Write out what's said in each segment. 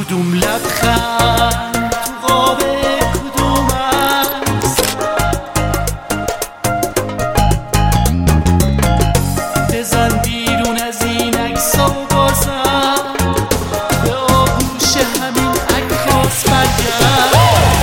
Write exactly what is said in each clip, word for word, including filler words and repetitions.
کدوم لبخند تو قاب کدوم است؟ بزن بیرون از این عکسا و بازم به آغوش همین عکاس برگرد.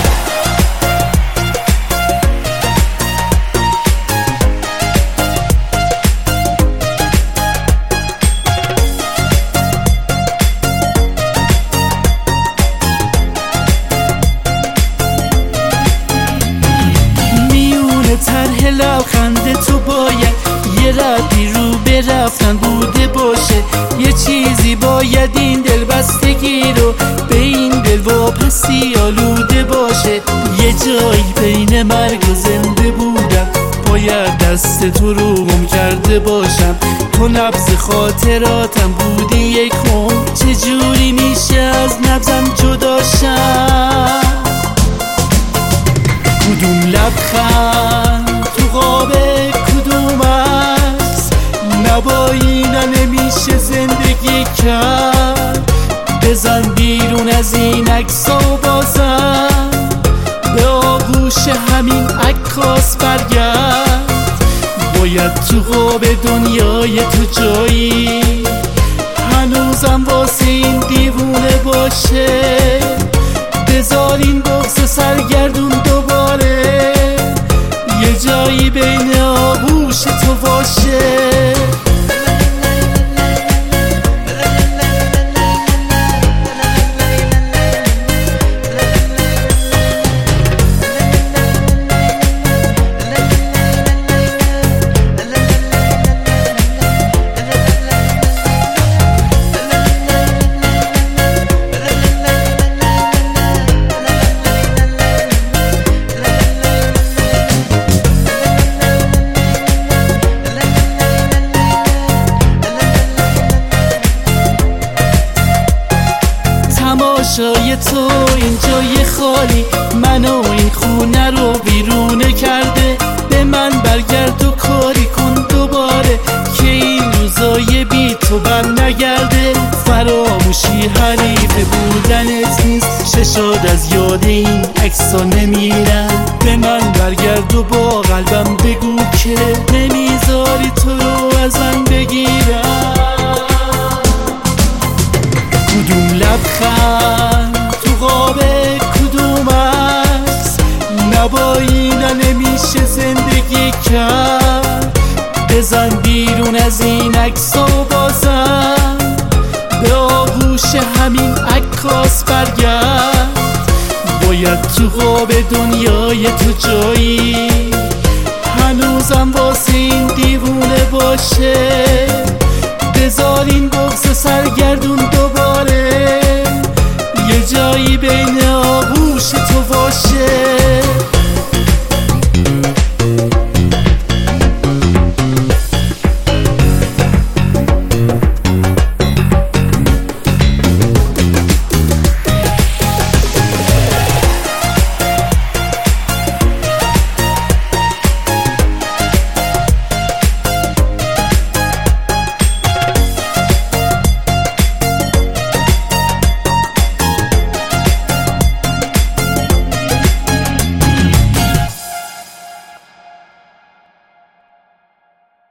طرح لبخند تو باید یه ربی رو به رفتن بوده باشه، یه چیزی باید این دل بستگی رو به این دل واپسی آلوده باشه. یه جایی بین مرگ و زنده بودم، باید دست تو رو گم کرده باشم. تو نبض خاطراتم بودی یک عمر، چجوری میشه از نبضم جداشم؟ کدوم لبخند تو قاب کدوم است؟ نبا اینا نمیشه زندگی کرد. بزن بیرون از این عکسا و بازم به آغوش همین عکاس برگرد. باید تو قاب دنیای تو جایی هنوزم واسه این دیوونه باشه. بذار این بغض سرگردون دوباره یه جایی بین آغوش تو باشه. تماشای تو این جای خالی منو این خونه رو بیرونه کرده. به من برگرد و کاری کن دوباره که این روزای بی تو بر نگرده. فراموشی حریف بودنت نیست، ششاد از یاد این عکسا نمیرن. به من برگرد و با قلبم بگو که نمیذاری تو رو ازم بگیرم. کدوم لبخند تو قاب کدوم است؟ نبا اینا نمیشه زندگی کرد. بزن بیرون از این عکسا و بازم به آغوش همین عکاس برگرد. باید تو قاب دنیای تو جایی هنوزم واسه این دیوونه باشه. بذار این بغض سرگردون دوباره یه جایی بین آغوش تو باشه.